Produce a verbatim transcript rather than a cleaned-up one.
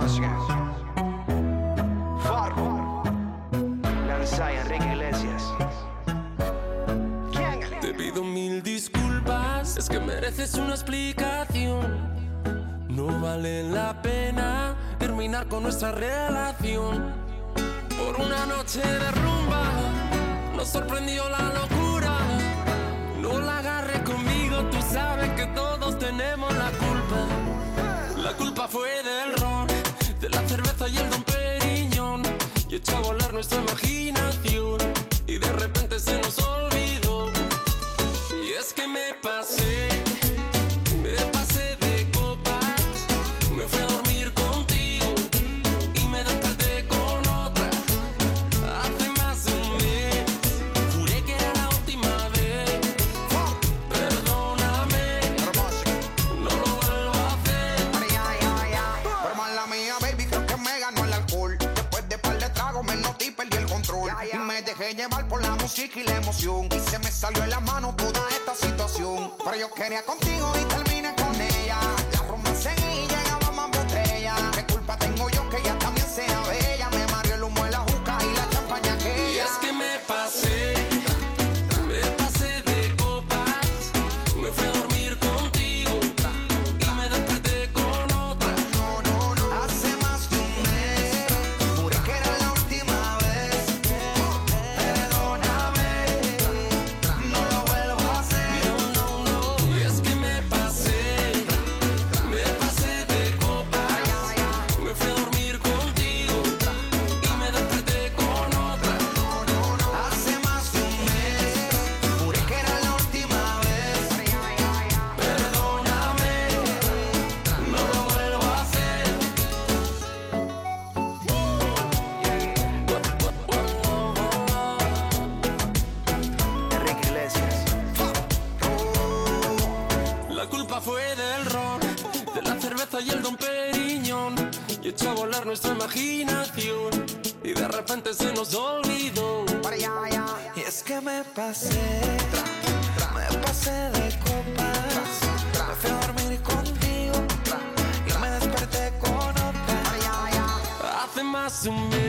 Hermosa. Farro. Lanza y Enrique Iglesias. Te pido mil disculpas, es que mereces una explicación. No vale la pena terminar con nuestra relación. Por una noche de rumba nos sorprendió la locura. No la agarres conmigo, tú sabes que todos tenemos la culpa. La culpa fue del ron, de la cerveza y el Don Periñón. Y echó a volar nuestra imaginación y de repente se nos olvidó. Y es que me pasé, me pasé de copas. Me fui a dormir contigo y me desperté con otra. Hace más de un mes, juré que era la última vez. Perdóname, no lo vuelvo a hacer. Pero mala mía, baby, creo que me ganó el alcohol. Después de par de tragos me noté y perdí el control. Y me dejé llevar por la música y la emoción. Y se me salió en la mano toda esta situación. Pero yo quería contigo y terminé con ella. La rumba seguí y llegaba más botella. ¿Qué culpa tengo yo que ella también sea bella? Me mareó el humo de la juca y la champaña que Y ella. es que me pasé, me pasé de copas. Me fui a dormir contigo y me desperté con otra. No, no, no. Hace más de un mes juré que era la última vez. Perdóname, no lo vuelvo a hacer. No, no, no. Y es que me pasé, me pasé de copas. Me fui a dormir contigo y me desperté con otra. No, no, no. Hace más de un mes juré que era la última vez. Perdóname, no lo vuelvo a hacer. Enrique Iglesias. La culpa fue del ron, de la cerveza y el Don Periñón. Y echó a volar nuestra imaginación y de repente se nos olvidó. Para allá, allá. Y es que me pasé, me pasé de copas. Me fui a dormir contigo y me desperté con otra. Para allá, allá. Hace más de un mes